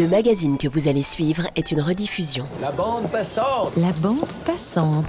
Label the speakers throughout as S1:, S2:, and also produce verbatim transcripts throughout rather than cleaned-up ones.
S1: Le magazine que vous allez suivre est une rediffusion.
S2: La bande passante.
S3: La bande passante.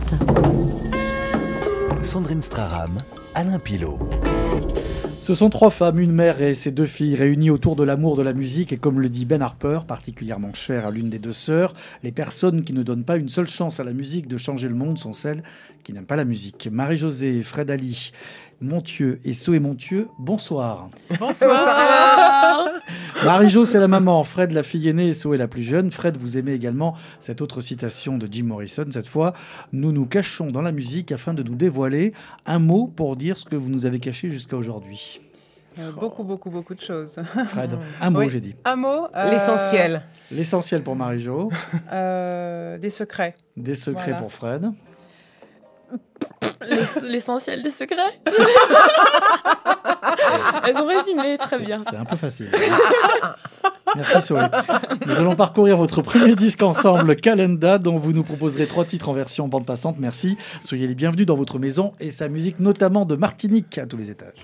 S2: Sandrine Straram, Alain Pilot.
S4: Ce sont trois femmes, une mère et ses deux filles réunies autour de l'amour de la musique et comme le dit Ben Harper, particulièrement cher à l'une des deux sœurs, les personnes qui ne donnent pas une seule chance à la musique de changer le monde sont celles qui n'aiment pas la musique. Marie-Josée, Fred Ali, Montieu et Soé Montieu, bonsoir.
S5: Bonsoir.
S4: Marie-Jo, c'est la maman, Fred la fille aînée et Soé la plus jeune. Fred, vous aimez également cette autre citation de Jim Morrison. Cette fois, nous nous cachons dans la musique afin de nous dévoiler. Un mot pour dire ce que vous nous avez caché jusqu'à aujourd'hui.
S5: Euh, beaucoup, beaucoup, beaucoup de choses.
S4: Fred, un mot,
S5: oui.
S4: j'ai dit.
S5: Un mot. euh,
S6: L'essentiel.
S4: L'essentiel pour Marie-Jo.
S5: Euh, des secrets.
S4: Des secrets
S5: Voilà.
S4: pour Fred.
S7: L'ess- L'essentiel des secrets. Elles ont résumé très
S4: C'est-
S7: bien.
S4: C'est un peu facile. Merci Soé. Nous allons parcourir votre premier disque ensemble, Calenda, dont vous nous proposerez trois titres en version bande passante. Merci. Soyez les bienvenus dans votre maison et sa musique, notamment de Martinique à tous les étages.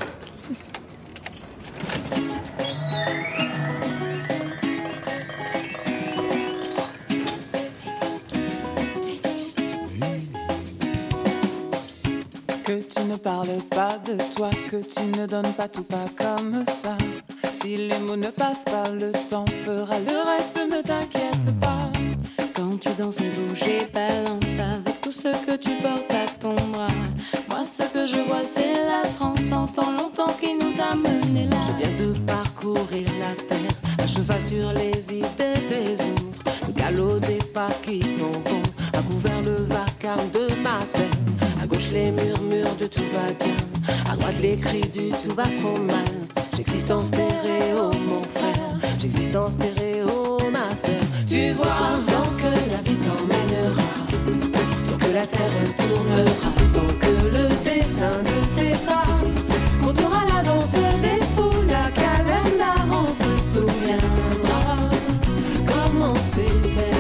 S8: Que tu ne parles pas de toi, que tu ne donnes pas tout pas comme ça. Si les mots ne passent pas, le temps fera le reste, ne t'inquiète pas.
S9: Quand tu danses et bouges et balances avec tout ce que tu portes à ton bras. Moi ce que je vois c'est la transe en temps longtemps qui nous a menés là.
S8: Je viens de parcourir la terre, à cheval sur les idées des autres. Le galop des pas qui s'en vont, a couvert le vacarme de ma tête. À gauche les murmures de tout va bien, à droite les cris du tout va trop mal. J'existe en stéréo mon frère, j'existe en stéréo ma sœur. Tu vois, tant que la vie t'emmènera, tant que la terre tournera, tant que le dessin de tes pas comptera la danse des fous, la calenda, on se souviendra comment c'était.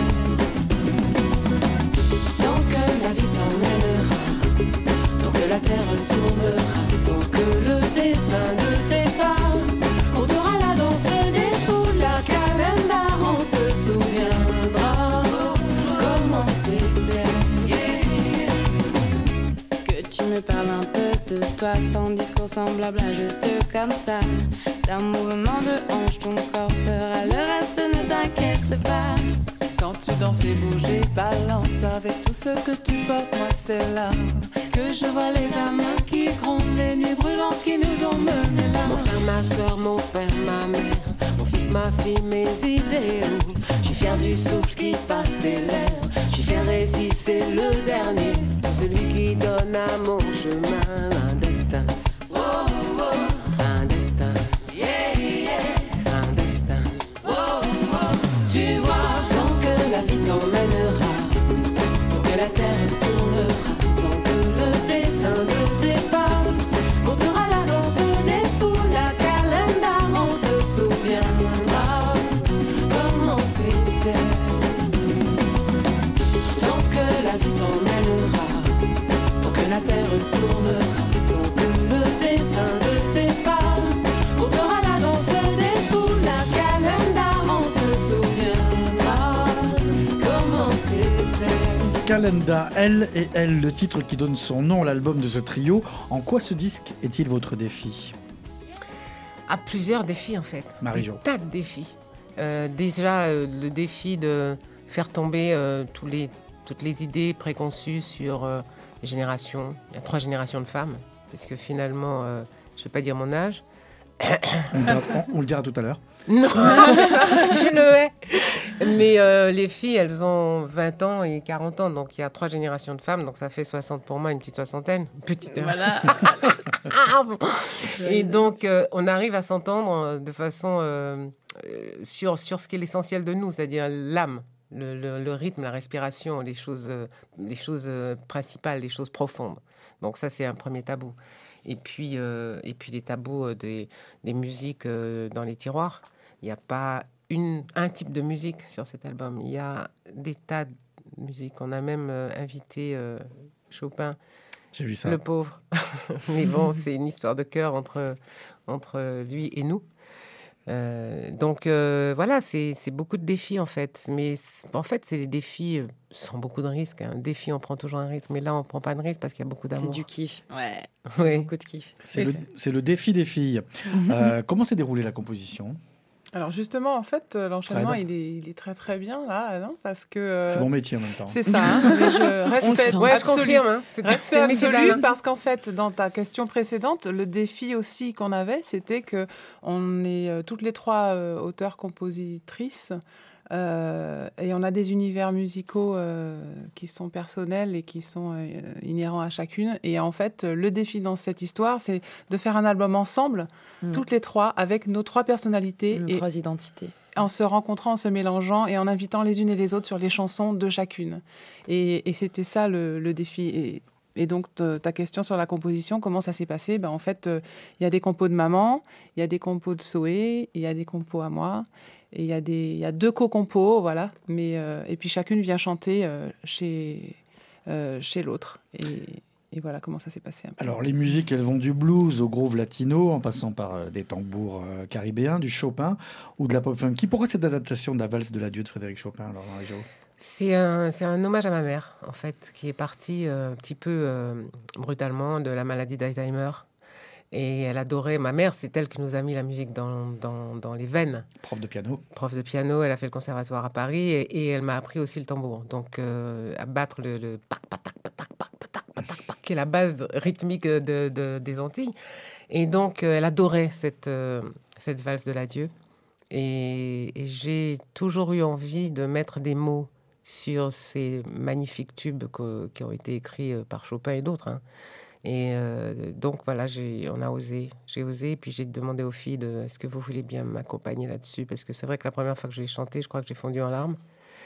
S8: Tant que la vie t'emmènera, tant que la terre tournera, tant que le dessin de tes pas comptera la danse des fous, la calenda, on se souviendra comment c'était. Yeah.
S9: Que tu me parles un peu de toi sans discours semblable à juste comme ça. D'un mouvement de hanche ton corps fera le reste, ne t'inquiète pas.
S8: Quand tu danses et bouges et balances avec tout ce que tu portes, moi c'est là que je vois les âmes qui grondent, les nuits brûlantes qui nous ont menés là. Mon frère, ma soeur, mon père, ma mère, mon fils, ma fille, mes idéaux. Je suis fier du souffle qui passe tes lèvres, je suis fier et si c'est le dernier, celui qui donne à mon chemin un destin. Oh, oh, un destin. Yeah, yeah. Un destin. Oh, oh. Tu vois, tant que la vie t'emmènera, tant que la terre tournera, tant que le dessin de tes pas comptera la danse des fous, la calenda, on se souviendra comment c'était. Tant que la vie t'emmènera, tant que la terre tournera, tant que le dessin de tes pas comptera la danse des fous, la calenda, on se souviendra comment c'était.
S4: Calenda, Elle et Elle, le titre qui donne son nom à l'album de ce trio. En quoi ce disque est-il votre défi ?
S6: À plusieurs défis en fait.
S4: Marie-Jo.
S6: Des tas de défis. Euh, déjà euh, le défi de faire tomber euh, tous les, toutes les idées préconçues sur euh, les générations. Il y a trois générations de femmes, parce que finalement, euh, je ne vais pas dire mon âge.
S4: On, dira- on- on le dira tout à l'heure.
S6: Non, je le hais. Mais euh, les filles, elles ont vingt ans et quarante ans, donc il y a trois générations de femmes, donc ça fait soixante pour moi, une petite soixantaine. Une petite.
S7: Voilà.
S6: Ah, bon. Et donc, euh, on arrive à s'entendre euh, de façon euh, euh, sur, sur ce qui est l'essentiel de nous, c'est-à-dire l'âme, le, le, le rythme, la respiration, les choses, euh, les choses euh, principales, les choses profondes. Donc ça, c'est un premier tabou. Et puis, euh, et puis les tabous euh, des, des musiques euh, dans les tiroirs. Il n'y a pas une, un type de musique sur cet album. Il y a des tas de musiques. On a même euh, invité euh, Chopin.
S4: J'ai vu ça.
S6: Le pauvre. Mais bon, c'est une histoire de cœur entre, entre lui et nous. Euh, donc euh, voilà, c'est, c'est beaucoup de défis en fait. Mais en fait, c'est des défis euh, sans beaucoup de risques. Un défi, on prend toujours un risque. Mais là, on ne prend pas de risque parce qu'il y a beaucoup d'amour.
S7: C'est du kiff. Ouais.
S6: Oui.
S7: Beaucoup de kiff.
S4: C'est, le, c'est le défi des filles. Euh, comment s'est déroulée la composition ?
S5: Alors justement, en fait, l'enchaînement,
S4: Fred.
S5: il est, il est très très bien là, non parce que euh,
S4: C'est mon métier en même temps.
S5: c'est ça. Hein, mais je respecte,
S6: Ouais, je
S5: absolu,
S6: confirme. Hein. C'est,
S5: respect
S6: c'est Michel
S5: absolu
S6: Alain.
S5: parce qu'en fait, dans ta question précédente, le défi aussi qu'on avait, c'était que on est euh, toutes les trois euh, auteurs-compositrices. Euh, et on a des univers musicaux euh, qui sont personnels et qui sont euh, inhérents à chacune. Et en fait, le défi dans cette histoire, c'est de faire un album ensemble,
S7: Mm.
S5: toutes les trois, avec nos trois personnalités,
S7: Nos
S5: et
S7: trois identités.
S5: en se rencontrant, en se mélangeant et en invitant les unes et les autres sur les chansons de chacune. Et, et c'était ça le, le défi. Et, et donc, te- ta question sur la composition, comment ça s'est passé ? Ben, en fait, il euh, y a des compos de maman, il y a des compos de Soé, il y a des compos à moi. Et il y a des, il y a deux co-compos, voilà. Mais euh, et puis chacune vient chanter euh, chez euh, chez l'autre. Et, et voilà comment ça s'est passé. Un peu.
S4: Alors, les musiques, elles vont du blues au groove latino, en passant par euh, des tambours euh, caribéens, du Chopin ou de la pop funky. Pourquoi cette adaptation de la valse de l'adieu de Frédéric Chopin, alors, Marie-Jo ?
S6: C'est un, c'est un hommage à ma mère, en fait, qui est partie euh, un petit peu euh, brutalement de la maladie d'Alzheimer. Et elle adorait, ma mère, c'est elle qui nous a mis la musique dans, dans, dans les veines.
S4: Prof de piano.
S6: Prof de piano, elle a fait le conservatoire à Paris et, et elle m'a appris aussi le tambour. Donc, euh, à battre le, le pac, patac, patac, pac, patac, patac, pac, qui est la base rythmique de, de, des Antilles. Et donc, euh, elle adorait cette, euh, cette valse de l'adieu. Et, et j'ai toujours eu envie de mettre des mots sur ces magnifiques tubes que, qui ont été écrits par Chopin et d'autres. Hein. Et euh, donc voilà, j'ai, on a osé, j'ai osé, puis j'ai demandé aux filles de, est-ce que vous voulez bien m'accompagner là-dessus ? Parce que c'est vrai que la première fois que je l'ai chanté, je crois que j'ai fondu en larmes.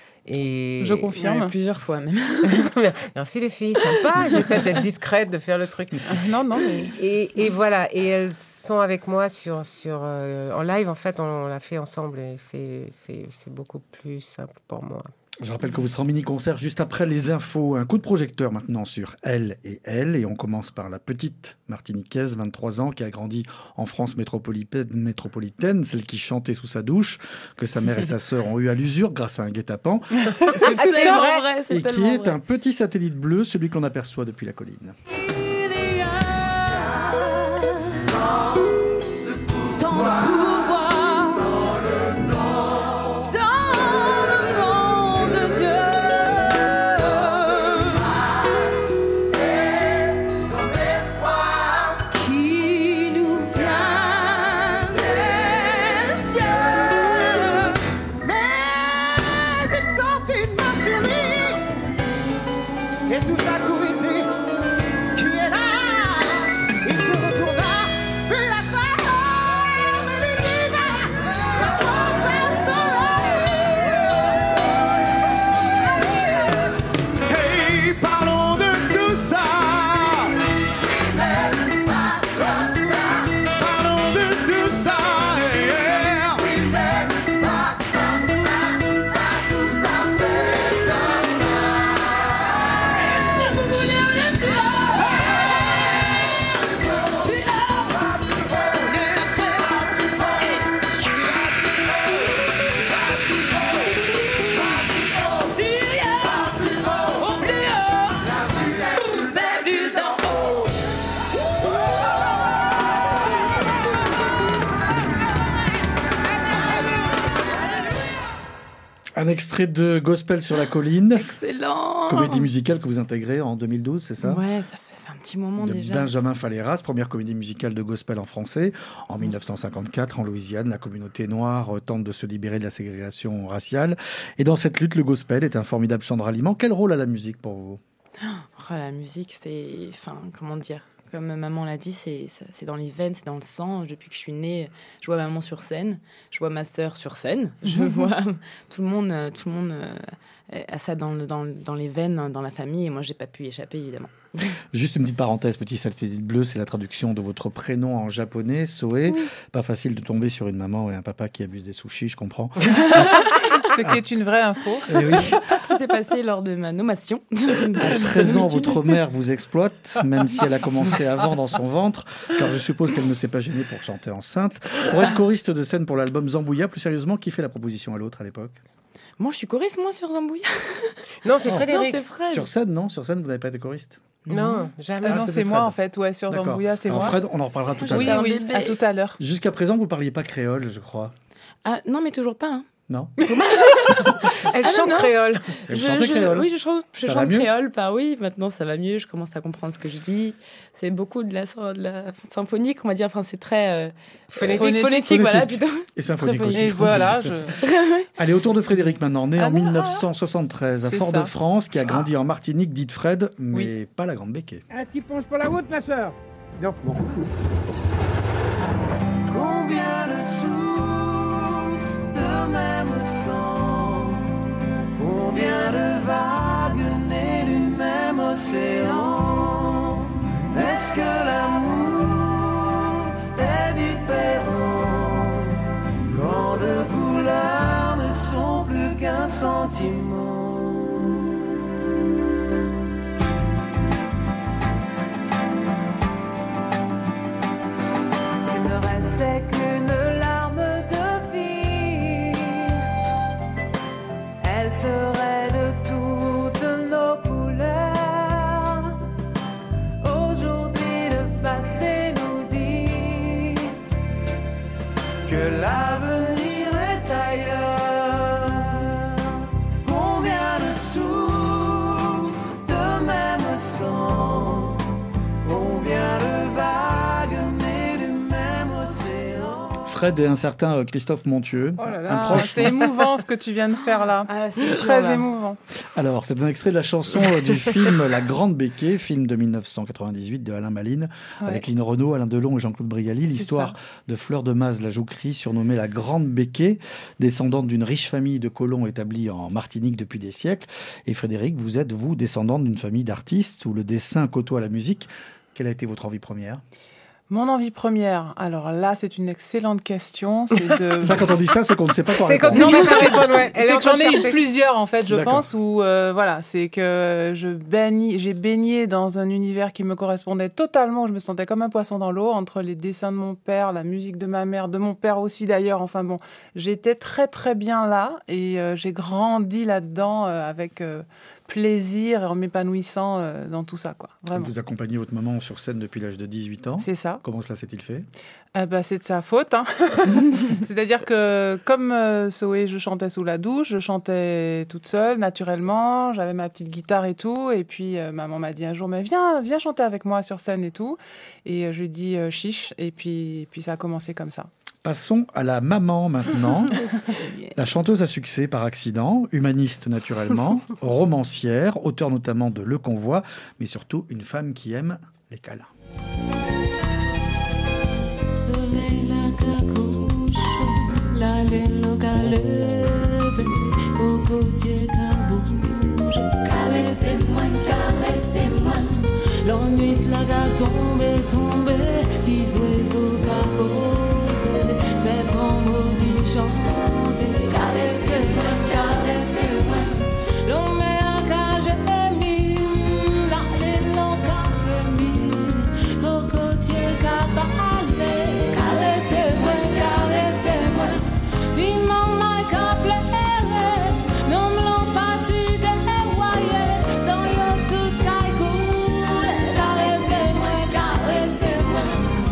S6: Et
S5: Je confirme.
S7: Ouais, plusieurs fois même.
S6: merci les filles, sympa. J'essaie d'être discrète, de faire le truc.
S5: non, non. Mais...
S6: Et, et voilà, et elles sont avec moi sur sur euh, en live. En fait, on, on l'a fait ensemble et c'est c'est c'est beaucoup plus simple pour moi.
S4: Je rappelle que vous serez en mini-concert juste après les infos. Un coup de projecteur maintenant sur Elle et Elle. Et on commence par la petite Martiniquaise, vingt-trois ans, qui a grandi en France métropolitaine, métropolitaine, celle qui chantait sous sa douche, que sa mère et sa sœur ont eu à l'usure grâce à un guet-apens.
S7: C'est tellement vrai, c'est
S4: Et qui
S7: tellement
S4: est
S7: vrai.
S4: un petit satellite bleu, celui qu'on aperçoit depuis la colline.
S3: Et tout à coup été qui est là, il se retourna, puis la femme lui dit la princesse hey, parlons de tout ça. Parlons de tout ça. Yeah. Pas tout à fait comme ça.
S4: Un extrait de Gospel sur la colline,
S7: Excellent.
S4: comédie musicale que vous intégrez en deux mille douze, c'est ça ?
S7: Ouais, ça fait, ça fait un petit moment
S4: de
S7: déjà.
S4: Benjamin Falléras, première comédie musicale de gospel en français. En dix-neuf cent cinquante-quatre, en Louisiane, la communauté noire tente de se libérer de la ségrégation raciale. Et dans cette lutte, le gospel est un formidable champ de ralliement. Quel rôle a la musique pour vous ?
S7: Oh, la musique, c'est... Enfin, comment dire ? Comme maman l'a dit, c'est, c'est dans les veines, c'est dans le sang. Depuis que je suis née, je vois maman sur scène, je vois ma sœur sur scène, je vois tout le monde, tout le monde a ça dans, le, dans, dans les veines, dans la famille. Et moi, j'ai pas pu y échapper, évidemment.
S4: Juste une petite parenthèse, petit satellite bleu, c'est la traduction de votre prénom en japonais, Soé. Oui. Pas facile de tomber sur une maman et un papa qui abusent des sushis, je comprends.
S5: Ce qui est une vraie info.
S4: Eh oui.
S7: Ce qui s'est passé lors de ma nommation.
S4: À treize ans, votre mère vous exploite, même si elle a commencé avant dans son ventre, car je suppose qu'elle ne s'est pas gênée pour chanter enceinte. Pour être choriste de scène pour l'album Zambouya, plus sérieusement, qui fait la proposition à l'autre à l'époque ?
S7: Moi, je suis choriste, moi, sur Zambouya.
S6: Non, c'est
S4: Oh.
S6: Frédéric.
S7: Non, c'est Fred.
S4: Sur scène, non ? Sur scène, vous n'avez pas été choriste ?
S6: Non, jamais.
S5: Ah
S4: Ah,
S5: non,
S4: c'était
S5: c'est moi
S4: Fred.
S5: en fait. Ouais, sur
S4: D'accord.
S5: Zambouya, c'est
S4: Alors
S5: moi.
S4: Fred, on en reparlera tout à
S5: Oui,
S4: l'heure.
S7: un
S5: oui,
S7: bébé.
S5: à tout à l'heure.
S4: Jusqu'à présent, vous ne parliez pas créole, je crois.
S7: Ah, non, mais toujours pas. Hein.
S4: Non ?
S6: Elle
S7: Ah,
S6: chante
S7: non, non.
S6: créole.
S4: Elle
S7: Je-
S4: chantait
S7: je-
S4: créole.
S7: Oui, je chante, je
S4: Ça va
S7: chante
S4: mieux
S7: créole. Bah oui, maintenant ça va mieux. Je commence à comprendre ce que je dis. C'est beaucoup de la, de la symphonique, on va dire. Enfin, c'est très euh,
S6: Phonétique.
S7: phonétique, phonétique, voilà, plutôt.
S4: Et symphonique
S7: Très
S4: aussi.
S5: Et
S4: je crois.
S5: voilà, je...
S4: Allez, autour de Frédéric maintenant, né
S5: Ah
S4: en
S5: non,
S4: mille neuf cent soixante-treize à
S5: c'est
S4: Fort-de-France, qui a grandi en Martinique, dite Fred, mais pas la Grande Béquée.
S3: Un petit ponce pour la route, ma sœur. Non, bon.
S8: Combien de sources de même sang, combien de vagues nées du même océan. Est-ce que l'amour est différent quand de couleurs ne sont plus qu'un sentiment? S'il ne restait qu'une larme de vie, elle serait de toutes nos couleurs. Aujourd'hui, le passé nous dit que l'avenir est ailleurs. Combien de sources de même sang, combien de vagues nées du même océan.
S4: Fred et un certain euh, Christophe Montieux,
S5: Oh là
S4: un
S5: là,
S4: proche.
S5: c'est émouvant ce que tu viens de faire là.
S7: Ah, c'est
S5: Très
S7: dur, là.
S5: émouvant.
S4: Alors, c'est un extrait de la chanson euh, du film La Grande Béquée, film de mille neuf cent quatre-vingt-dix-huit de Alain Maline,
S5: Ouais.
S4: avec Lino Renaud, Alain Delon et Jean-Claude Brialy.
S5: C'est
S4: L'histoire
S5: ça.
S4: de Fleur de Maz, la Joucrie, surnommée la Grande Béquée, descendante d'une riche famille de colons établis en Martinique depuis des siècles. Et Frédéric, vous êtes, vous, descendante d'une famille d'artistes où le dessin côtoie la musique. Quelle a été votre envie première ?
S5: Mon envie première, alors là, c'est une excellente question. C'est de.
S4: Ça, quand on dit ça, c'est qu'on ne sait pas quoi
S6: C'est
S4: répondre.
S6: quand non, mais ça répond, ouais. Elle est
S5: C'est
S6: en
S5: que
S6: train
S5: j'en
S6: de
S5: ai eu
S6: chercher.
S5: plusieurs en fait, je
S4: D'accord.
S5: pense, où euh, voilà, c'est que je baigne, j'ai baigné dans un univers qui me correspondait totalement. Je me sentais comme un poisson dans l'eau entre les dessins de mon père, la musique de ma mère, de mon père aussi d'ailleurs. Enfin bon, j'étais très très bien là et euh, j'ai grandi là-dedans euh, avec euh, plaisir et en m'épanouissant euh, dans tout ça, quoi. Vraiment.
S4: Vous accompagnez votre maman sur scène depuis l'âge de dix-huit ans.
S5: C'est ça.
S4: Comment cela s'est-il fait ?
S5: Eh ben, c'est de sa faute. Hein. C'est-à-dire que comme euh, Soé, je chantais sous la douche, je chantais toute seule, naturellement. J'avais ma petite guitare et tout. Et puis, euh, maman m'a dit un jour, mais viens, viens chanter avec moi sur scène et tout. Et euh, je lui ai dit euh, chiche. Et puis, et puis, ça a commencé comme ça.
S4: Passons à la maman maintenant. La chanteuse à succès par accident, humaniste naturellement, romancière, auteure notamment de Le Convoi, mais surtout une femme qui aime les câlins.
S8: Soleil la couche, la lune qu'a levé, cocotier qu'a bougé. Caressez-moi, caressez-moi, l'ennui la qu'a tombé, tombé, petits oiseaux qu'a posé, c'est bon maudit chanter. Caressez-moi, caressez-moi, l'homme a qu'a gémi, la lune qu'a frémi, cocotier qu'a parlé. Caressez-moi, caressez-moi, si maman qu'a pleuré, non me l'ont pas tu dévoyé, sans yo tout qu'a coulé. Caressez-moi, caressez-moi.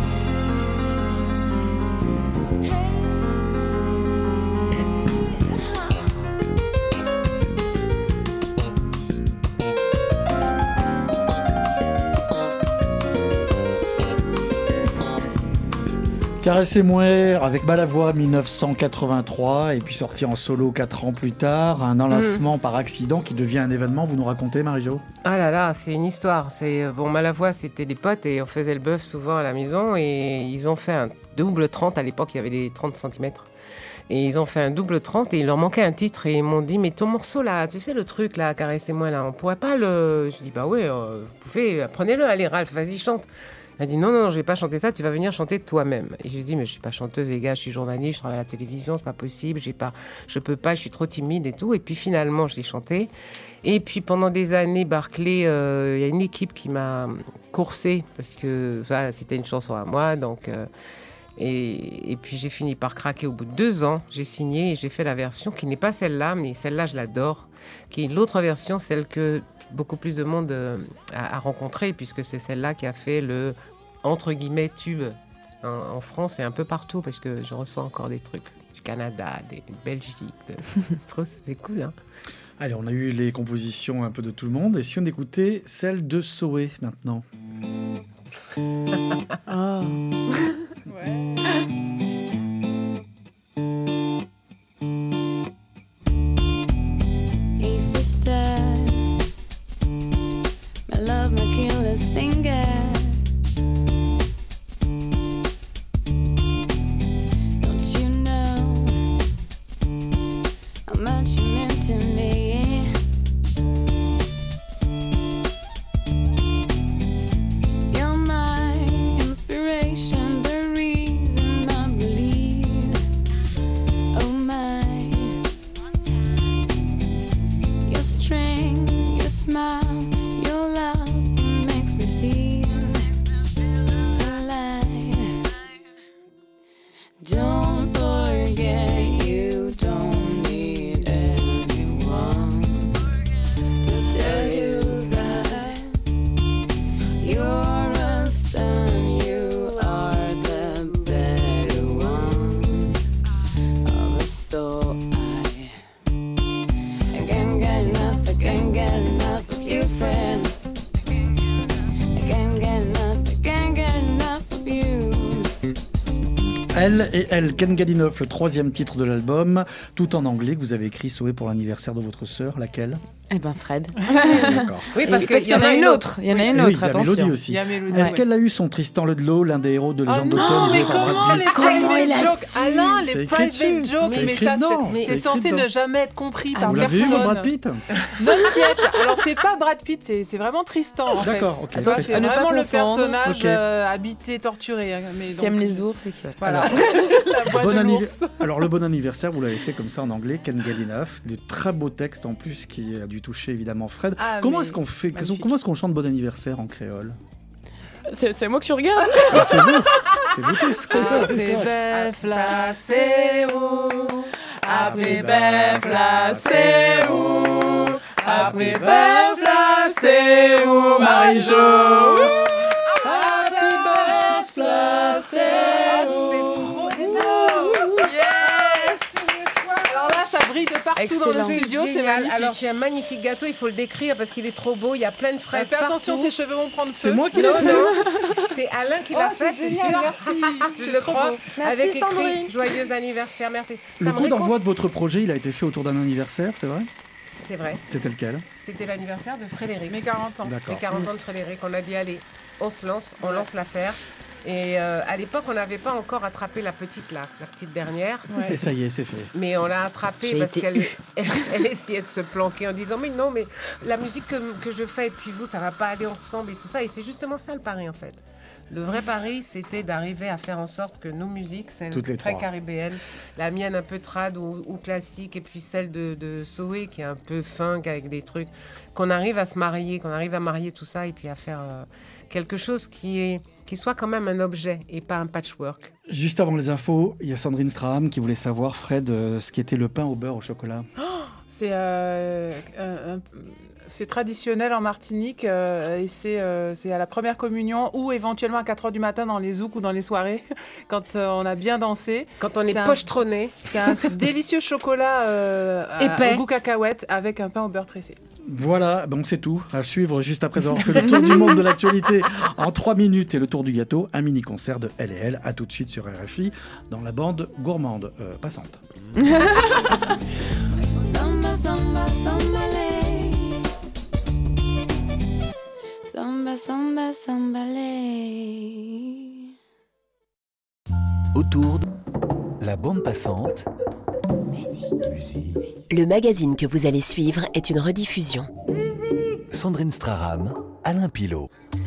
S4: Caressez-moi avec Balavoie mille neuf cent quatre-vingt-trois et puis sorti en solo quatre ans plus tard, un enlacement par accident qui devient un événement. Vous nous racontez, Marie-Jo ?
S6: Ah là là, c'est une histoire. C'est bon, Malavoie, c'était des potes et on faisait le bœuf souvent à la maison et ils ont fait un double trente. À l'époque, il y avait des trente centimètres. Et ils ont fait un double trente et il leur manquait un titre et ils m'ont dit mais ton morceau là, tu sais le truc là, caressez-moi là, on pourrait pas le. Je dis bah ouais, euh, vous pouvez, prenez-le, allez Ralph, vas-y chante. Elle m'a dit non, non, non, je vais pas chanter ça, tu vas venir chanter toi-même. Et j'ai dit, mais je suis pas chanteuse, les gars, je suis journaliste, je travaille à la télévision, c'est pas possible, j'ai pas, je peux pas, je suis trop timide et tout. Et puis finalement, je l'ai chanté. Et puis pendant des années, Barclay, il euh, y a une équipe qui m'a coursée parce que ça, c'était une chanson à moi, donc. Euh, Et, et puis j'ai fini par craquer au bout de deux ans. J'ai signé et j'ai fait la version qui n'est pas celle-là, mais celle-là je l'adore, qui est l'autre version, celle que beaucoup plus de monde euh, a, a rencontrée, puisque c'est celle-là qui a fait le entre guillemets tube en, en France et un peu partout, parce que je reçois encore des trucs du Canada, des Belgique, de... c'est trop, c'est cool. Hein.
S4: Allez, on a eu les compositions un peu de tout le monde, et si on écoutait celle de Soé maintenant.
S5: Oh. Ouais.
S9: Hey sister, my love, my killer singer. Don't you know how much you meant to me? You're my inspiration, the reason I believe. Oh my, your strength, your smile, your love makes me feel alive. Don't forget you don't need anyone to tell you that you're a son, you are the better one of us. So I, I can't get enough, I can't get enough of you, friend. I can't get enough, I can't get enough of you.
S4: Elle et Elle, Can't Get Enough, le troisième titre de l'album, tout en anglais, que vous avez écrit, Soé, pour l'anniversaire de votre sœur, laquelle?
S7: Eh ben Fred.
S4: D'accord.
S6: Oui, parce
S7: Et-
S6: qu'il y en a une autre.
S7: Il y en a
S4: Eh
S7: une
S4: oui,
S7: autre,
S4: il y a
S7: attention.
S4: Mélodie aussi.
S5: Il y a Mélodie.
S4: Est-ce
S5: ouais.
S4: qu'elle a eu son Tristan Ludlow, l'un des héros de
S5: Oh
S4: Légende
S5: non,
S4: d'automne,
S5: mais
S4: joué par Brad
S5: comment
S4: Pitt?
S5: les
S7: Comment il
S5: private
S7: a
S5: jokes
S7: su?
S5: Alain,
S4: C'est
S5: les
S4: écrit
S5: private
S4: dessus.
S5: jokes,
S4: C'est
S5: mais
S4: écrit
S5: ça,
S4: dedans.
S5: c'est,
S4: C'est
S5: c'est
S4: écrit
S5: censé
S4: dedans.
S5: ne jamais être compris
S4: Ah,
S5: par
S4: vous l'avez eu,
S5: personne.
S4: le Brad Pitt?
S5: Not yet. Alors c'est pas Brad Pitt, c'est, c'est vraiment Tristan en fait.
S4: D'accord, ok.
S5: Tu vois,
S4: C'est
S5: c'est
S7: à ne pas
S5: vraiment le
S7: confondre.
S5: personnage
S4: Ok.
S5: euh, habité, torturé. hein, Mais
S7: Qui
S5: donc,
S7: aime les ours et qui va.
S5: Voilà.
S4: Alors,
S5: La voix
S4: Bon
S5: de
S4: anniv-
S5: l'ours.
S4: Alors, le bon anniversaire, vous l'avez fait comme ça en anglais, Can't Get Enough. De très beaux textes en plus qui a dû toucher évidemment Fred.
S5: Ah,
S4: comment
S5: mais
S4: est-ce qu'on fait
S5: magnifique.
S4: Comment est-ce qu'on chante Bon anniversaire en créole?
S7: C'est, c'est moi que tu regardes.
S4: Ah, c'est vous, c'est vous tous.
S5: Happy birthday, c'est où? Happy
S7: birthday,
S5: c'est où? Happy birthday, c'est où, Marie-Jo? Happy birthday, c'est où? Yes! Alors là, ça brille de partout dans le
S7: Excellent.
S5: studio, c'est
S6: Génial.
S5: magnifique.
S6: Alors j'ai un magnifique gâteau, il faut le décrire parce qu'il est trop beau, il y a plein de
S5: Euh,
S6: fraises
S5: Fais attention,
S6: partout.
S5: tes cheveux vont prendre feu.
S4: C'est moi qui l'ai
S6: Non,
S4: fait.
S6: non, c'est Alain qui l'a
S5: Oh,
S6: fait,
S5: c'est
S6: c'est
S5: génial,
S6: sûr.
S5: merci.
S6: Je
S5: C'est
S6: le
S5: trop
S6: crois.
S5: beau.
S7: Merci,
S6: Avec écrit
S7: Sandrine.
S6: joyeux anniversaire, merci.
S4: Le
S6: Ça me
S4: coup d'envoi
S6: réconforte.
S4: de votre projet, il a été fait autour d'un anniversaire, c'est vrai?
S6: C'est vrai,
S4: C'était lequel?
S6: c'était l'anniversaire de Frédéric.
S5: Mes quarante ans.
S6: Les
S4: D'accord.
S6: quarante ans de Frédéric, on a dit allez, on se lance, on lance l'affaire. Et euh, à l'époque, on n'avait pas encore attrapé la petite là, la petite dernière.
S5: Ouais.
S4: Et ça y est, c'est fait.
S6: Mais on l'a attrapée
S7: J'ai
S6: parce
S7: été
S6: qu'elle
S7: eue.
S6: elle, elle essayait de se planquer en disant mais non, mais la musique que, que je fais et puis vous, ça va pas aller ensemble et tout ça. Et c'est justement ça le pari en fait. Le vrai pari, c'était d'arriver à faire en sorte que nos musiques, celles
S4: Toutes les
S6: très
S4: trois.
S6: caribéennes, la mienne un peu trad ou, ou classique, et puis celle de, de Soé qui est un peu funk avec des trucs, qu'on arrive à se marier, qu'on arrive à marier tout ça et puis à faire euh, quelque chose qui, est, qui soit quand même un objet et pas un patchwork.
S4: Juste avant les infos, il y a Sandrine Straham qui voulait savoir, Fred, euh, ce qui était le pain au beurre au chocolat.
S5: C'est, euh, un- un- c'est traditionnel en Martinique euh, et c'est, euh, c'est à la première communion ou éventuellement à quatre heures du matin dans les zouks ou dans les soirées quand euh, on a bien dansé.
S6: Quand on est,
S5: C'est un-
S6: pochetronné,
S5: C'est un délicieux chocolat euh, à-
S6: Épais.
S5: au goût cacahuète avec un pain au beurre tressé.
S4: Voilà, bon, c'est tout. À suivre juste après avoir fait le tour du monde de l'actualité en trois minutes et le tour du gâteau, un mini-concert de Elle et Elle. À tout de suite sur R F I dans la bande gourmande euh, passante.
S9: Samba, samba, sambalé. Samba, samba, sambalé.
S2: Autour de la bande passante. Musique.
S1: Le magazine que vous allez suivre est une rediffusion.
S2: Sandrine Straham, Alain Pilot.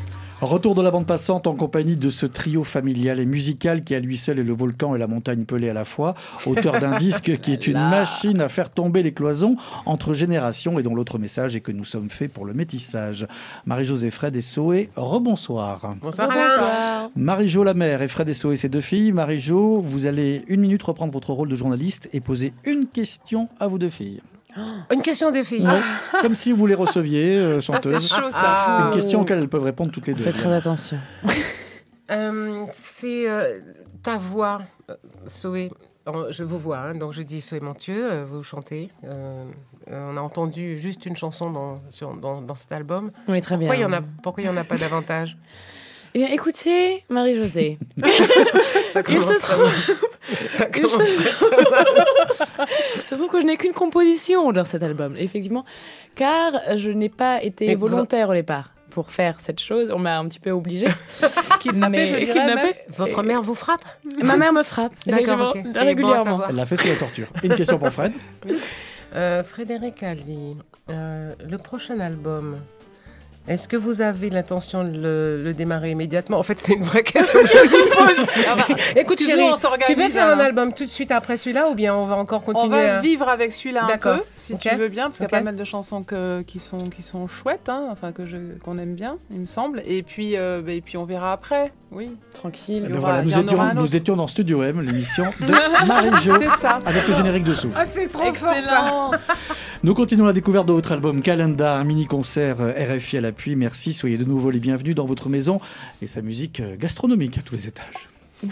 S4: Retour de la bande passante en compagnie de ce trio familial et musical qui à lui seul est le volcan et la montagne pelée à la fois, auteur d'un disque qui est une machine à faire tomber les cloisons entre générations et dont l'autre message est que nous sommes faits pour le métissage. Marie-Josée, Fred et Soé, rebonsoir.
S6: Bonsoir.
S7: Bonsoir.
S4: Marie-Jo la mère et Fred et Soé, ses deux filles. Marie-Jo, vous allez une minute reprendre votre rôle de journaliste et poser une question à vous deux filles.
S6: Une question des filles.
S4: Ouais, comme si vous les receviez, euh, chanteuses.
S5: Ça, c'est chaud, ça.
S6: Ah.
S4: Une question auquel elles peuvent répondre toutes les deux.
S7: Faites très attention.
S6: Euh, c'est euh, ta voix, euh, Soé. En- Je vous vois, hein, donc je dis Soé Montieu, euh, vous chantez. Euh, euh, on a entendu juste une chanson dans, sur- dans, dans cet album.
S7: Oui, très bien.
S6: Pourquoi il y en a, pourquoi il y en a pas davantage?
S7: Eh bien, écoutez, Marie-Josée.
S6: Ça
S7: Il
S6: commence
S7: se
S6: très
S7: trouve...
S6: mal. Ça
S7: Il
S6: commence
S7: se-
S6: très mal.
S7: Il se trouve que je n'ai qu'une composition dans cet album, effectivement, car je n'ai pas été
S6: Mais vous-
S7: volontaire au départ pour faire cette chose. On m'a un petit peu obligée.
S5: Kidnappée, je dirais même.
S6: Votre mère vous frappe?
S7: Ma mère me frappe, effectivement,
S6: ok. C'est bon à
S7: régulièrement.
S6: savoir.
S4: Elle l'a fait sous la torture. Une question pour Fred.
S6: Euh, Frédéric Ali, euh, le prochain album, est-ce que vous avez l'intention de le, le démarrer immédiatement? En fait, c'est une vraie question que je lui pose.
S5: Ah bah,
S6: Écoute,
S5: excuse-nous,
S6: chérie,
S5: on s'organise,
S6: tu veux faire
S5: hein.
S6: un album tout de suite après celui-là ou bien on va encore
S5: On
S6: continuer
S5: va
S6: à...
S5: vivre avec celui-là un
S6: D'accord.
S5: peu, si
S6: Ok.
S5: tu veux bien, parce qu'il y a
S6: Ok.
S5: pas mal de chansons que, qui, sont, qui sont chouettes, hein, enfin que je, qu'on aime bien, il me semble. Et puis, euh, bah, et puis on verra après, oui.
S7: Tranquille.
S5: Il y
S4: Ben
S5: aura-
S4: voilà,
S5: il
S4: nous,
S5: y en
S4: étions,
S5: aura un
S4: nous
S5: autre.
S4: étions dans Studio M, l'émission de Marie-Jo,
S5: C'est ça.
S4: avec le générique dessous.
S6: Ah, c'est trop fort, ça.
S7: Excellent.
S4: Nous continuons la découverte de votre album Calendar, un mini-concert euh, R F I à l'appui. Merci, soyez de nouveau les bienvenus dans votre maison et sa musique euh, gastronomique à tous les étages.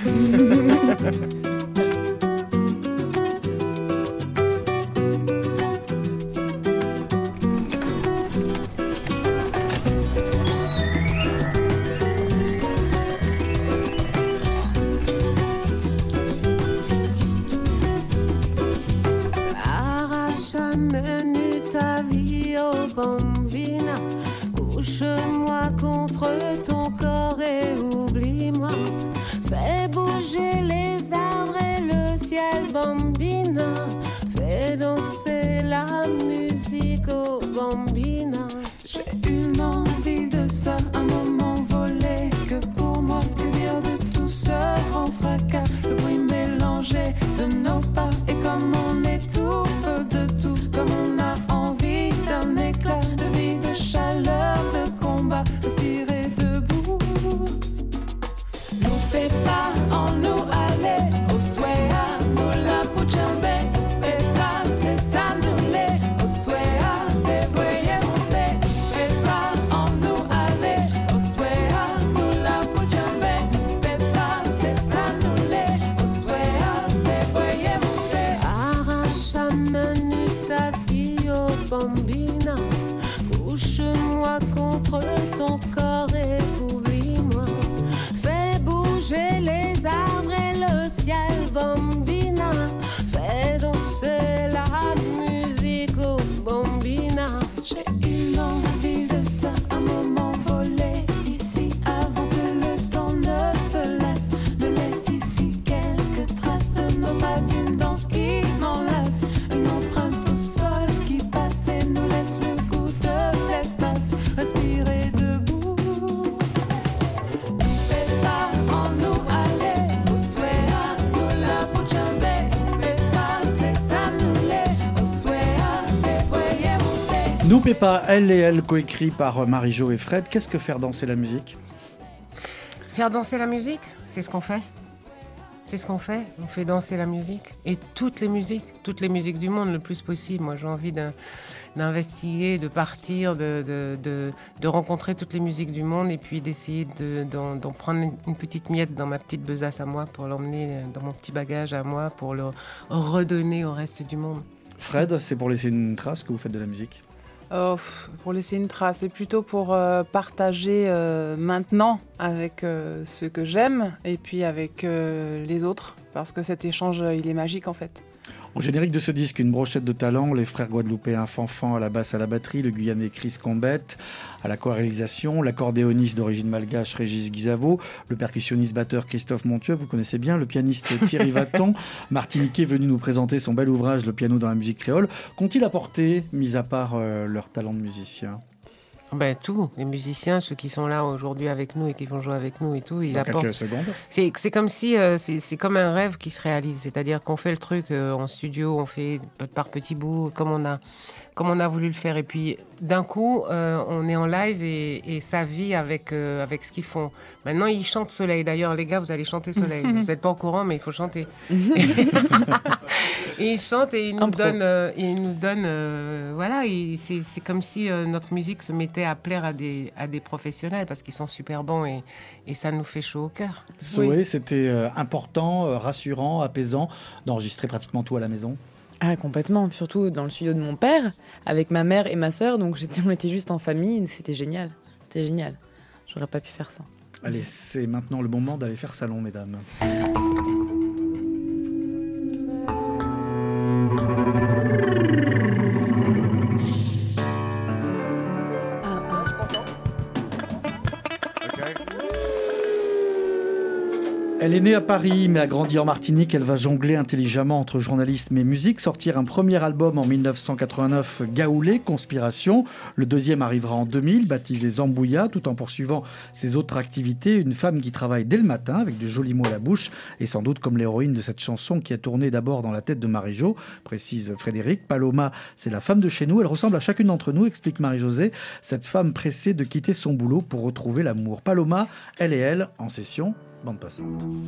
S9: Arracha menu ta vie au bambina. Couche-moi contre ton corps et oublie-moi. Fais bouger les arbres et le ciel bambina. Fais danser la musique au bambina.
S8: J'ai une envie de ça, un moment volé que pour moi, plaisir de tout ce grand fracas, le bruit mélangé de nos pas et comme on étouffe de tout, comme on a envie d'un éclat de vie, de chaleur, de combat, respirer debout. Loupez pas en nous aller au Swea, nous la puchambe, pepa, c'est ça nous l'est, au Swea, c'est voyer monter, pepa en nous aller au Swea, nous la puchambe, pepa, c'est ça nous l'est, au Swea, c'est voyer monter.
S9: Arracha menu ta vie au bambina. Couche-moi contre ton corps et oublie-moi. Fais bouger les arbres et le ciel bambina. Fais danser la musique au bambina.
S8: J'ai une envie de ça, un moment volé ici avant que le temps ne se lasse. Me laisse ici quelques traces de nos pas d'une danse qui m'enlace. Une empreinte au sol qui passe et nous laisse le goût de l'espace. Respirer debout. Pepa en nous aller au Swea, nous la puchambe. Pepa, c'est ça nous l'est, au Swea, c'est voyer monter.
S4: Nous Pépa, elle et elle, coécrit par Marie-Jo et Fred. Qu'est-ce que faire danser la musique?
S6: Faire danser la musique, c'est ce qu'on fait. C'est ce qu'on fait. On fait danser la musique. Et toutes les musiques, toutes les musiques du monde le plus possible. Moi, j'ai envie d'un- d'investiguer, de partir, de, de, de, de rencontrer toutes les musiques du monde et puis d'essayer de, d'en, d'en prendre une, une petite miette dans ma petite besace à moi pour l'emmener dans mon petit bagage à moi pour le redonner au reste du monde.
S4: Fred, c'est pour laisser une trace que vous faites de la musique?
S5: Oh, pff, pour laisser une trace, c'est plutôt pour euh, partager euh, maintenant avec euh, ceux que j'aime et puis avec euh, les autres, parce que cet échange, euh, il est magique en fait.
S4: Au générique de ce disque, une brochette de talent, les frères guadeloupéens Fanfan à la basse à la batterie, le Guyanais Chris Combette à la co-réalisation, l'accordéoniste d'origine malgache Régis Guizavo, le percussionniste batteur Christophe Montieu, vous connaissez bien, le pianiste Thierry Vaton, martiniquais venu nous présenter son bel ouvrage Le piano dans la musique créole. Qu'ont-ils apporté, mis à part euh, leur talent de musicien?
S6: Ben, tout, les musiciens, ceux qui sont là aujourd'hui avec nous et qui vont jouer avec nous et tout, ils
S4: Dans
S6: apportent.
S4: quelques secondes.
S6: C'est, c'est comme si, euh, c'est, c'est comme un rêve qui se réalise. C'est-à-dire qu'on fait le truc euh, en studio, on fait par petits bouts, comme on a, comme on a voulu le faire. Et puis, d'un coup, euh, on est en live et, et ça vit avec, euh, avec ce qu'ils font. Maintenant, ils chantent Soleil. D'ailleurs, les gars, vous allez chanter Soleil. Vous n'êtes pas au courant, mais il faut chanter. Et ils chantent et ils nous
S7: Impro.
S6: donnent, euh, ils nous donnent, euh, voilà. Et c'est, c'est comme si euh, notre musique se mettait à plaire à des, à des professionnels parce qu'ils sont super bons et, et ça nous fait chaud au cœur.
S4: Zoé,
S5: Oui.
S4: c'était euh, important, euh, rassurant, apaisant d'enregistrer pratiquement tout à la maison.
S7: Ah, complètement. Surtout dans le studio de mon père, avec ma mère et ma sœur. Donc j'étais, on était juste en famille. C'était génial. C'était génial. J'aurais pas pu faire ça.
S4: Allez, c'est maintenant le moment d'aller faire salon, mesdames. Elle est née à Paris, mais a grandi en Martinique. Elle va jongler intelligemment entre journalisme et musique, sortir un premier album en mille neuf cent quatre-vingt-neuf, Gaoulé, Conspiration. Le deuxième arrivera en deux mille, baptisé Zambouya, tout en poursuivant ses autres activités. Une femme qui travaille dès le matin, avec de jolis mots à la bouche, et sans doute comme l'héroïne de cette chanson qui a tourné d'abord dans la tête de Marie-Jo, précise Frédéric. Paloma, c'est la femme de chez nous. Elle ressemble à chacune d'entre nous, explique Marie-Josée, cette femme pressée de quitter son boulot pour retrouver l'amour. Paloma, elle et elle, en session. Bande passante.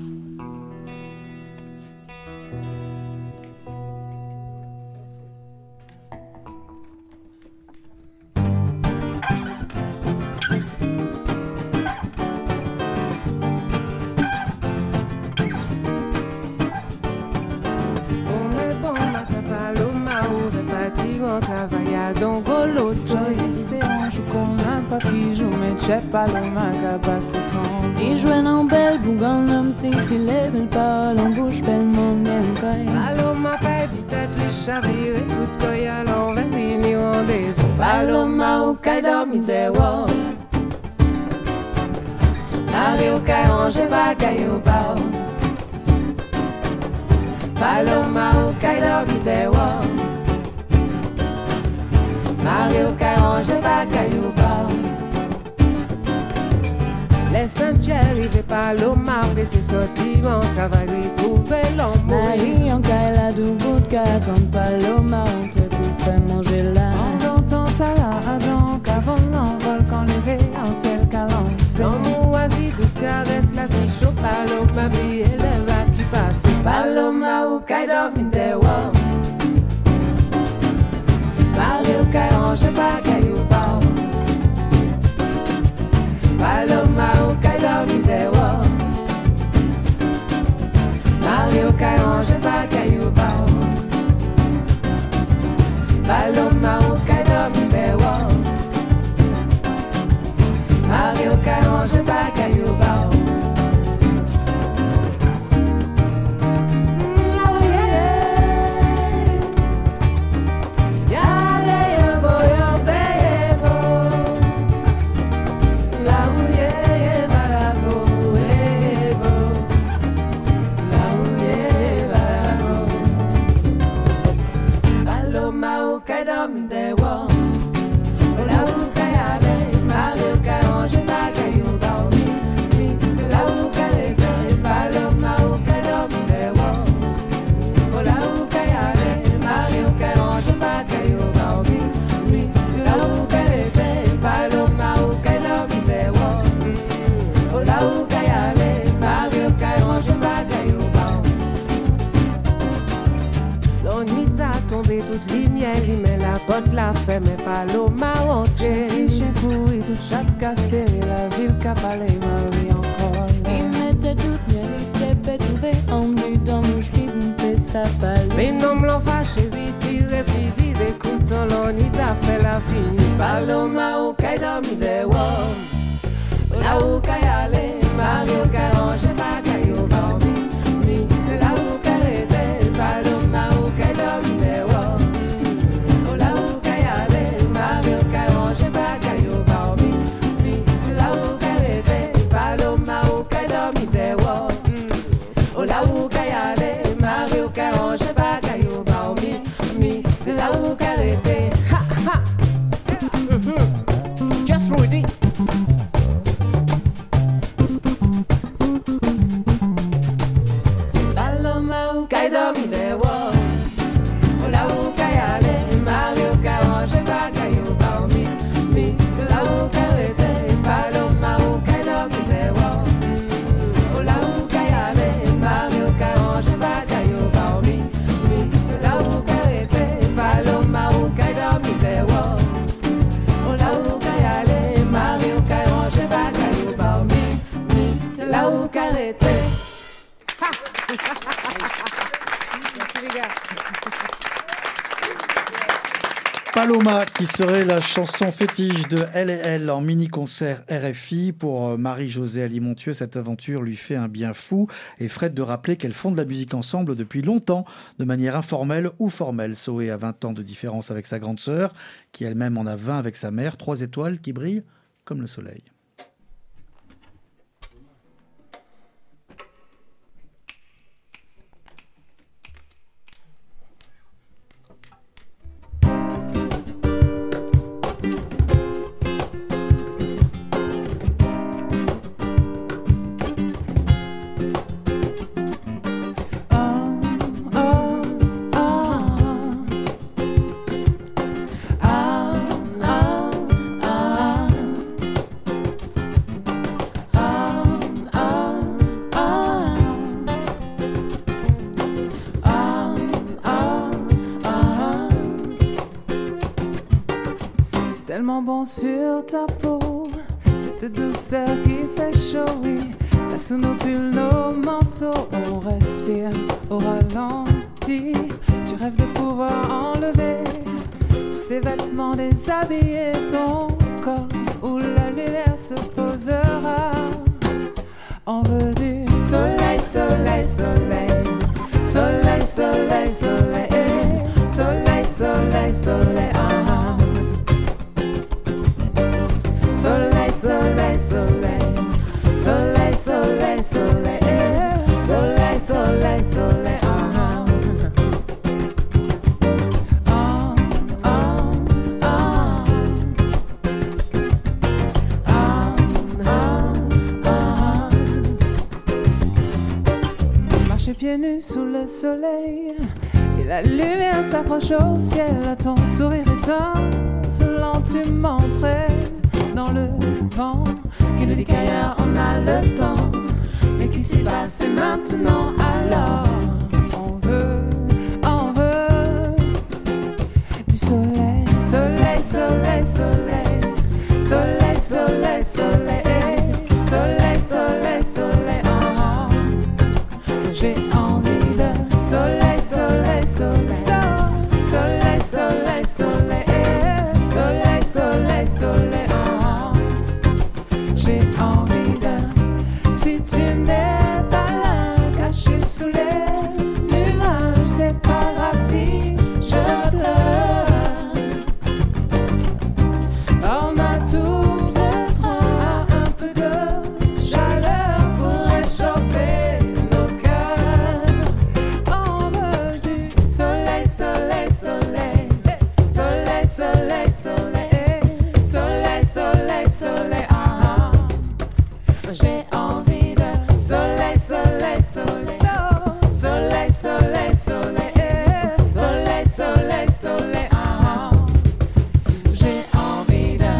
S8: On travaille à Dongolo, c'est un jour qu'on n'a pas qui joue, mais j'ai pas le magabat coutant.
S9: Et jouer en belle bougon, homme, c'est filet, belle parole, en bouche, belle mon même coy.
S8: Paloma, pas dit tête, les chavires, et tout coy à l'envers, ni rendez-vous.
S9: Paloma, au caille dormi des walls. Mario, caille, range, pas caille au bar. Paloma, au caille dormi des walls. Mario Caron, j'ai pas caillou bas.
S8: Les sentiers arrivés par l'eau marde et c'est sorti mon travail trouver l'amour.
S9: Marie en caille la double de carton, Paloma, on te pour faire manger là.
S8: On entend ça là, donc avant l'envol quand les rayons c'est le calance. L'amour oisit, douce caresse, la si chaud, Paloma, vie et les vagues qui passent.
S9: Paloma ou caille dormi des walls. Mario Caron, j'ai pas caillou bas. Paloma ou caille dormi des walls. Mario Caron, j'ai pas caillou bas. Paloma ou caille dormi des walls. Mario Caron, j'ai pas caillou bas.
S8: Toute lumière, il met la porte, la fait, mais Paloma rentré. Chien couru, tout chaque cassé, la ville capalée, Marie encore.
S9: Il mettait toute bien, il était pétouvé, en but dans mouche qui me sa balle.
S8: Mais non, me l'en fâché, vite, tiré, fusil, d'écoutant l'ennui, ça fait la fini.
S9: Paloma ou caille dormi des walls. Là où caille allait, Mario caille range, pas caille au barbi. Mi, là où caille était, Paloma ou caille dormi des walls.
S8: Just
S9: ukai dormi de wo. Ola ukai ale, mari ukai range bagaille ou dormi. Mi, la ukai rete, paloma ukai dormi de wo. Ola ukai ale, mari ukai range bagaille ou dormi. Mi, la ukai rete, paloma ukai dormi de wo. Ola ukai ale, mari ukai range bagaille ou dormi. Mi, la ukai rete.
S4: Paloma, qui serait la chanson fétiche de Elle et Elle en mini-concert R F I. Pour Marie-Josée Alimontieux, cette aventure lui fait un bien fou. Et Fred de rappeler qu'elles font de la musique ensemble depuis longtemps, de manière informelle ou formelle. Soé a vingt ans de différence avec sa grande sœur, qui elle-même en a vingt avec sa mère. Trois étoiles qui brillent comme le soleil.
S5: Tellement bon sur ta peau, cette douceur qui fait chaud, oui. Là sous nos pulls, nos manteaux, on respire au ralenti. Tu rêves de pouvoir enlever tous ces vêtements, déshabiller ton corps où la lumière se posera. On veut du soleil, soleil, soleil, soleil, soleil, soleil, soleil, soleil, soleil, ah. Soleil, soleil, soleil, soleil, soleil, soleil, soleil, soleil, soleil, ah. Ah, ah, ah. Ah, ah, ah. Marcher pieds nus sous le soleil et la lumière s'accroche au ciel. À ton sourire étincelant, tu m'entraînes dans le vent qui nous dit qu'ailleurs on a le temps, mais qui s'y passe maintenant. Alors on veut, on veut du soleil, soleil, soleil, soleil, soleil, soleil, soleil, soleil, soleil, soleil, ah. J'ai envie de soleil, soleil, soleil, soleil, soleil, soleil, soleil, soleil, soleil, ah. J'ai envie de, si tu n'es pas là, caché sous les nuages, c'est pas grave si je pleure. On a tous le droit à un peu de chaleur pour réchauffer nos cœurs. On veut du soleil, soleil, soleil, soleil, soleil, soleil, soleil, soleil, soleil, ah. J'ai envie de soleil, soleil, soleil, soleil, soleil, soleil, soleil, soleil, soleil, ah. J'ai envie de.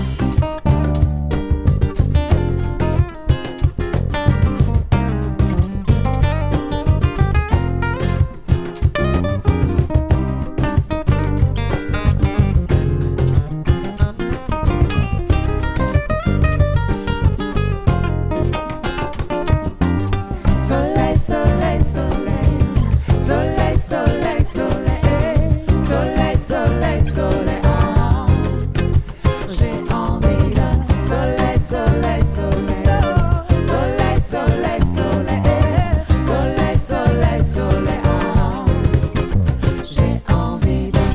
S5: Soleil, soleil, soleil, soleil, soleil, soleil, soleil, soleil, soleil, ah. J'ai envie de soleil, soleil, soleil, soleil, soleil, soleil, soleil, soleil, soleil, ah. J'ai envie de.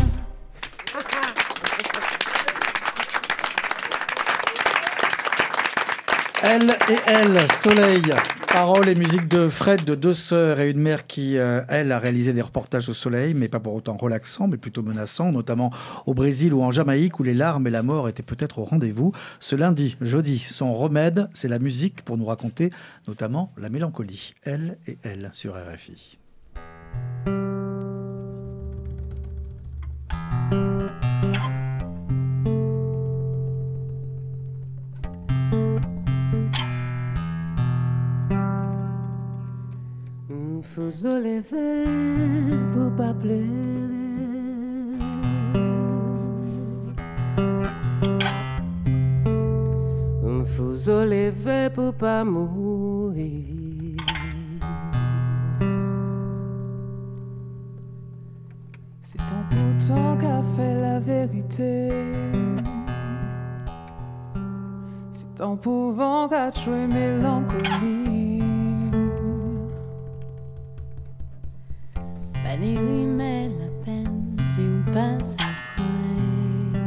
S4: Elle et Elle, Soleil. Paroles et musique de Fred, de deux sœurs et une mère qui, euh, elle, a réalisé des reportages au soleil, mais pas pour autant relaxants, mais plutôt menaçants, notamment au Brésil ou en Jamaïque, où les larmes et la mort étaient peut-être au rendez-vous. Ce lundi, jeudi, son remède, c'est la musique pour nous raconter notamment la mélancolie. Elle et Elle sur R F I.
S9: se lever pour pas pleurer. Faut se lever pour pas mourir.
S5: C'est ton pourtant qu'a fait la vérité. C'est en pouvant qu'a tué mélancolie.
S7: Banni oui mais la peine si on passe après.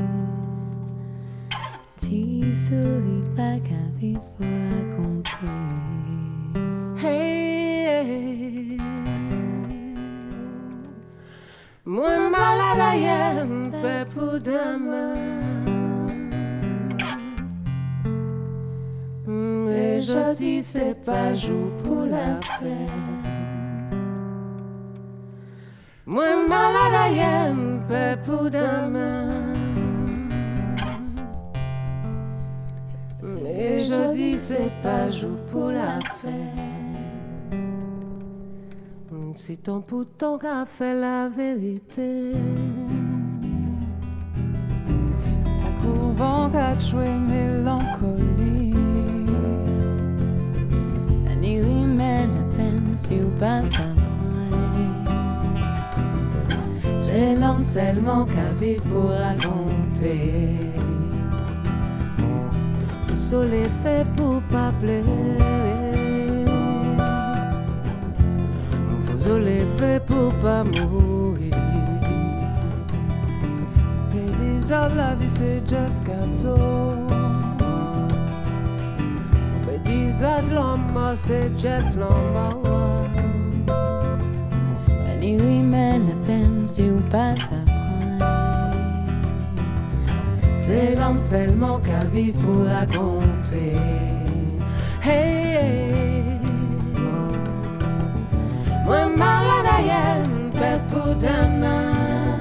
S7: Si souris pas qu'à vivre faut raconter.
S9: Hey, moi malade ailleurs, pas pour demain. Et je dis c'est pas jour pour la fête. Moi malade ailleurs, pas pour demain. Et je dis c'est pas jour pour la fête. C'est ton pourtant qu'a fait la vérité.
S5: C'est en pouvant qu'a tué mélancolie.
S7: Banni oui mais la peine si on passe après.
S9: C'est l'homme seulement qu'à vivre pour raconter. Le soleil fait pour pas pleurer. Faut se lever pour pas mourir.
S5: Et des autres, la vie c'est juste gâteau.
S9: Mais des autres, l'homme c'est juste l'homme.
S7: Banni oui mais la peine si on passe après.
S9: C'est l'homme seulement qu'à vivre pour raconter. Hey, hey. Moi malade ailleurs, pas pour demain.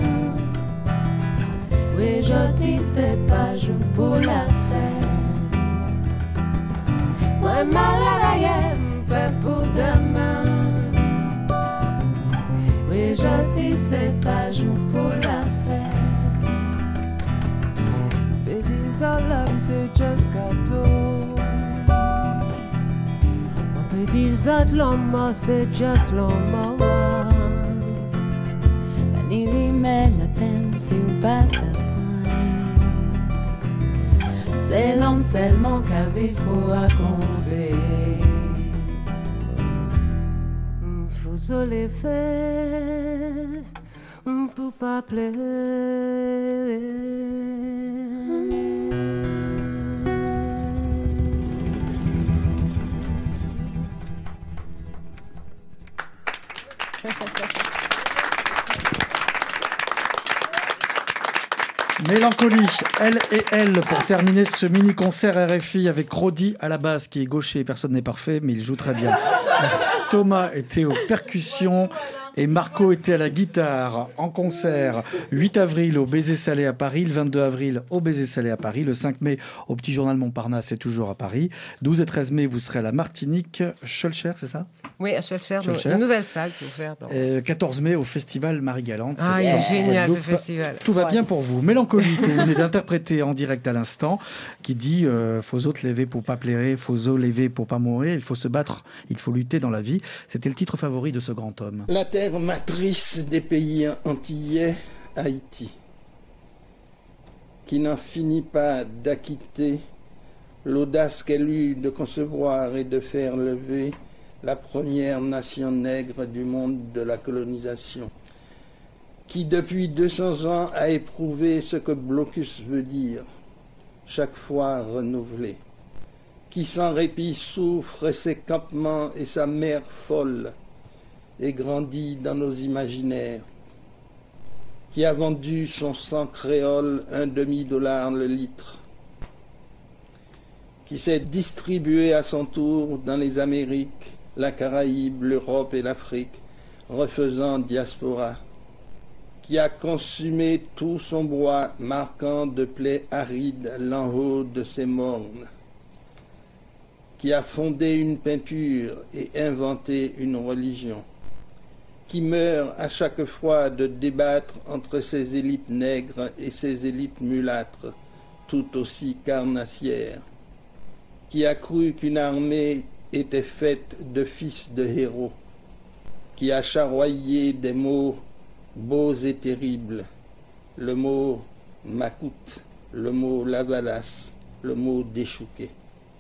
S9: Oui, je dis c'est pas jour pour la fête. Moi malade ailleurs, pas pour demain. Oui, je dis c'est pas jour pour la fête.
S5: Baby's all love, c'est just gâteau.
S9: On peut dire ça de l'homme, c'est just l'homme.
S7: Banni oui mais la peine si on passe après.
S9: C'est l'homme seulement qu'à vivre pour raconter. Faut se lever pour pas pleurer.
S4: Mélancolie, elle et elle, pour terminer ce mini-concert R F I avec Rodi à la basse, qui est gaucher, personne n'est parfait, mais il joue très bien. Thomas était aux percussions et Marco était à la guitare en concert. huit avril au Baiser Salé à Paris, le vingt-deux avril au Baiser Salé à Paris, le cinq mai au Petit Journal Montparnasse et toujours à Paris. douze et treize mai, vous serez à la Martinique, Schulcher, c'est ça ?
S6: Oui, à Schulcher,
S4: Schulcher.
S6: une nouvelle salle pour faire. Dans...
S4: Euh, quatorze mai au Festival Marie-Galante.
S6: Ah, il est génial ce festival.
S4: Tout va bien pour vous. Mélancolie, que vous venez d'interpréter en direct à l'instant, qui dit euh, faut autres lever pour pas plairer, faut os lever pour pas mourir, il faut se battre, il faut lutter dans la vie. C'était le titre favori de ce grand homme.
S10: La terre matrice des pays antillais, Haïti, qui n'en finit pas d'acquitter l'audace qu'elle eut de concevoir et de faire lever la première nation nègre du monde de la colonisation, qui depuis deux cents ans a éprouvé ce que blocus veut dire, chaque fois renouvelé, qui sans répit souffre ses campements et sa mère folle, et grandit dans nos imaginaires, qui a vendu son sang créole un demi-dollar le litre, qui s'est distribué à son tour dans les Amériques, la Caraïbe, l'Europe et l'Afrique, refaisant diaspora, qui a consumé tout son bois, marquant de plaies arides l'en-haut de ses mornes, qui a fondé une peinture et inventé une religion, qui meurt à chaque fois de débattre entre ses élites nègres et ses élites mulâtres, tout aussi carnassières, qui a cru qu'une armée était faite de fils de héros, qui a charroyé des mots beaux et terribles, le mot macoute, le mot lavalas, le mot déchouqué.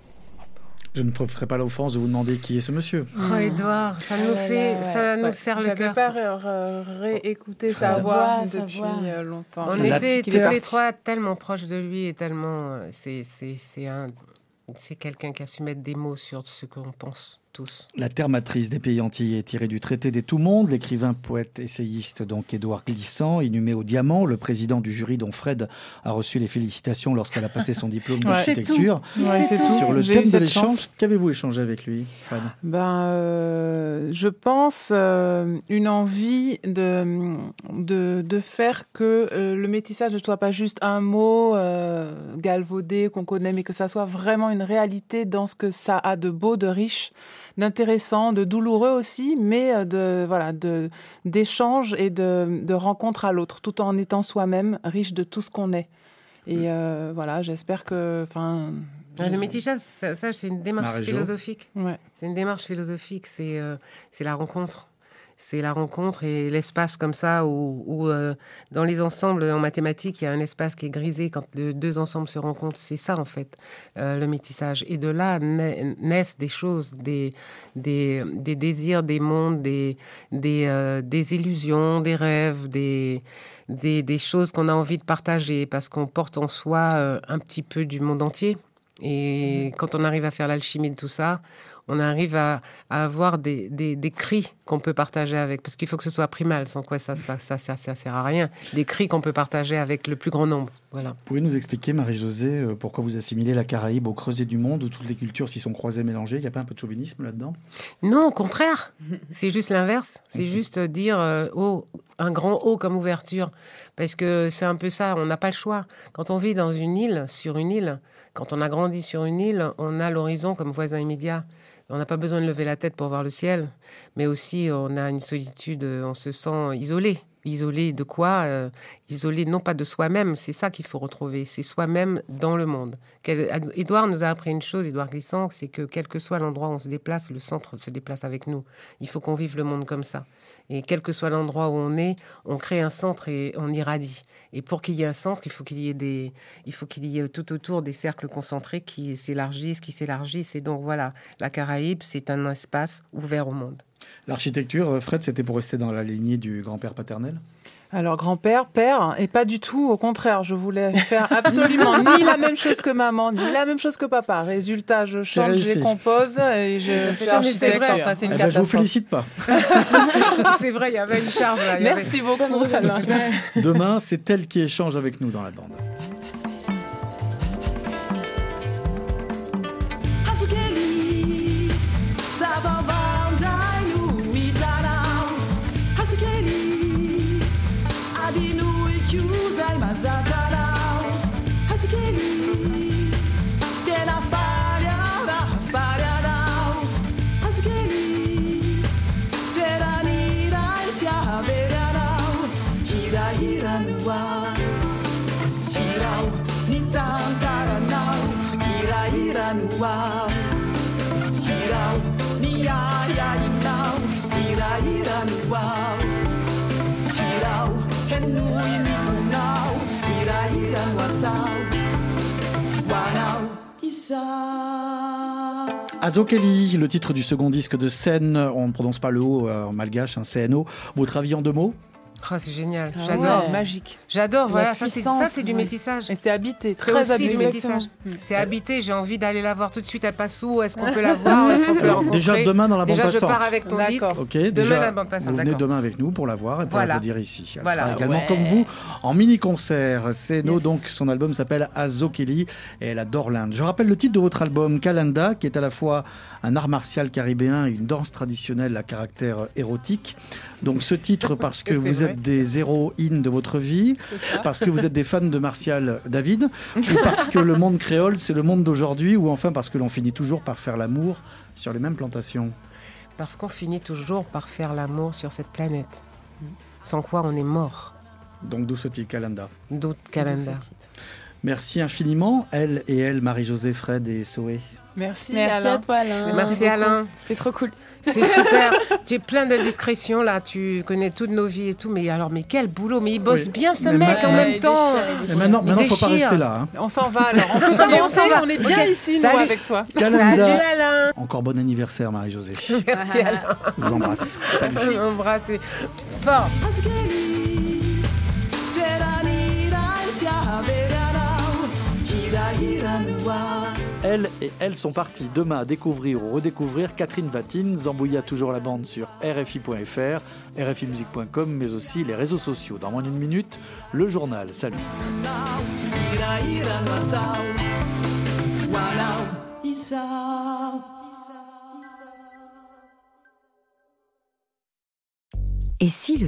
S4: Je ne ferai pas l'offense de vous demander qui est ce monsieur.
S6: Oh, Édouard, ça nous fait, ça nous serre le cœur.
S5: J'avais pas ré- réécouté sa voix depuis euh, longtemps.
S6: On était tous les trois tellement proches de lui et tellement, c'est, c'est, c'est un, c'est quelqu'un qui a su mettre des mots sur ce qu'on pense tous.
S4: La terre matrice des pays antillais est tirée du traité des Tout-Mondes. L'écrivain, poète, essayiste, donc Édouard Glissant, inhumé au diamant, le président du jury dont Fred a reçu les félicitations lorsqu'elle a passé son diplôme d'architecture.
S5: Ouais, c'est tout.
S4: Sur le
S5: J'ai
S4: thème
S5: eu
S4: de
S5: cette
S4: l'échange,
S5: chance.
S4: qu'avez-vous échangé avec lui, Fred?
S5: Ben, euh, je pense euh, une envie de, de, de faire que euh, le métissage ne soit pas juste un mot euh, galvaudé qu'on connaît, mais que ça soit vraiment une réalité dans ce que ça a de beau, de riche, d'intéressant, de douloureux aussi, mais de voilà, de d'échanges et de, de rencontres à l'autre, tout en étant soi-même riche de tout ce qu'on est. Et euh, voilà, j'espère que, enfin.
S6: Le métissage, ça, ça, c'est une démarche
S4: Marie-Jo.
S6: philosophique.
S5: Ouais.
S6: C'est une démarche philosophique. C'est euh, c'est la rencontre. C'est la rencontre et l'espace comme ça où, où euh, dans les ensembles en mathématiques, il y a un espace qui est grisé quand de, deux ensembles se rencontrent. C'est ça, en fait, euh, le métissage. Et de là na- naissent des choses, des, des, des désirs, des mondes, des, des, euh, des illusions, des rêves, des, des, des choses qu'on a envie de partager parce qu'on porte en soi euh, un petit peu du monde entier. Et quand on arrive à faire l'alchimie de tout ça, on arrive à, à avoir des, des, des cris qu'on peut partager avec, parce qu'il faut que ce soit primal, sans quoi ça ça, ça, ça, ça sert à rien. Des cris qu'on peut partager avec le plus grand nombre. Voilà.
S4: Pouvez nous expliquer, Marie-Josée, euh, pourquoi vous assimilez la Caraïbe au creuset du monde où toutes les cultures s'y sont croisées, mélangées? Il n'y a pas un peu de chauvinisme là-dedans?
S6: Non, au contraire. C'est juste l'inverse. C'est juste dire euh, oh, un grand O comme ouverture. Parce que c'est un peu ça, on n'a pas le choix. Quand on vit dans une île, sur une île, quand on a grandi sur une île, on a l'horizon comme voisin immédiat. On n'a pas besoin de lever la tête pour voir le ciel, mais aussi on a une solitude, on se sent isolé. Isolé de quoi euh, Isolé non pas de soi-même, c'est ça qu'il faut retrouver, c'est soi-même dans le monde. Quel, Édouard nous a appris une chose, Édouard Glissant, c'est que quel que soit l'endroit où on se déplace, le centre se déplace avec nous. Il faut qu'on vive le monde comme ça. Et quel que soit l'endroit où on est, on crée un centre et on irradie. Et pour qu'il y ait un centre, il faut qu'il y ait des, il faut qu'il y ait tout autour des cercles concentrés qui s'élargissent, qui s'élargissent. Et donc voilà, la Caraïbe, c'est un espace ouvert au monde.
S4: L'architecture, Fred, c'était pour rester dans la lignée du grand-père paternel?
S5: Alors, grand-père, père, et pas du tout, au contraire, je voulais faire absolument ni la même chose que maman, ni la même chose que papa. Résultat, je chante, je les compose, et je fais architecte, enfin, c'est une
S4: eh ben,
S5: catastrophe.
S4: je vous félicite pas.
S6: C'est vrai, il y avait une charge là.
S5: Merci
S6: avait...
S5: beaucoup.
S4: Demain, c'est elle qui échange avec nous dans la bande. Azokeli, le titre du second disque de Scène, on ne prononce pas le O euh, en malgache, un C N O. Votre avis en deux mots?
S6: Oh, c'est génial,
S5: Ah
S6: j'adore.
S5: ouais, magique.
S6: J'adore, voilà,
S5: La
S6: ça c'est,
S5: puissance,
S6: ça c'est du
S5: oui.
S6: métissage.
S5: Et c'est habité,
S6: C'est
S5: très
S6: aussi
S5: habité.
S6: du métissage. C'est habité, j'ai envie d'aller la voir tout de suite, elle passe où? Est-ce qu'on peut la voir? Est-ce qu'on peut la
S4: Alors,
S6: rencontrer?
S4: déjà demain dans la bande
S6: Déjà,
S4: passante.
S6: je pars avec ton disque.
S5: D'accord.
S4: Ok,
S6: Demain
S4: déjà,
S6: la bande passante,
S4: vous venez
S6: d'accord.
S4: demain avec nous pour la voir et pour
S6: Voilà.
S4: applaudir ici. Elle
S6: Voilà.
S4: sera également
S5: Ouais.
S4: comme vous en mini-concert. C'est no,
S5: Yes.
S4: donc son album s'appelle Azokeli et elle adore l'Inde. Je rappelle le titre de votre album, Kalanda, qui est à la fois un art martial caribéen et une danse traditionnelle à caractère érotique. Donc ce titre parce que
S6: C'est
S4: vous
S6: vrai.
S4: êtes des héroïnes de votre vie, parce que vous êtes des fans de Martial David, ou parce que le monde créole c'est le monde d'aujourd'hui, ou enfin parce que l'on finit toujours par faire l'amour sur les mêmes plantations.
S6: Parce qu'on finit toujours par faire l'amour sur cette planète. Sans quoi on est mort.
S4: Donc d'où ce titre, Kalenda.
S6: D'où Kalenda.
S4: Merci infiniment, elle et elle, Marie-Josée, Fred et Soé.
S5: Merci,
S7: Merci
S5: Alain.
S7: à toi, Alain.
S6: Merci, Alain.
S7: C'était trop cool.
S6: C'est super. Tu es plein de discrétion là. Tu connais toutes nos vies et tout. Mais alors, mais quel boulot. Mais il bosse
S4: Oui.
S6: bien ce
S4: Mais
S6: mec
S4: ma-
S6: en
S4: Ouais,
S6: même
S7: il
S6: temps.
S7: déchire, il
S4: Mais
S7: déchire.
S4: maintenant,
S6: Il
S4: maintenant, faut pas
S6: déchire.
S4: rester là. hein.
S5: On s'en va alors. On peut commencer.
S6: on va.
S5: On est bien
S6: Ok.
S5: ici, nous,
S6: Salut.
S5: avec toi.
S4: Kalenda.
S6: Salut Alain.
S4: Encore bon anniversaire, Marie-Josée.
S6: Merci Alain.
S4: Je vous embrasse. Salut.
S6: Je m'embrasse fort.
S4: Elle et elles sont parties demain à découvrir ou redécouvrir Catherine Vatine. Zambouilla toujours la bande sur R F I point F R, R F I musique point com, mais aussi les réseaux sociaux. Dans moins d'une minute, le journal. Salut.
S1: Et si le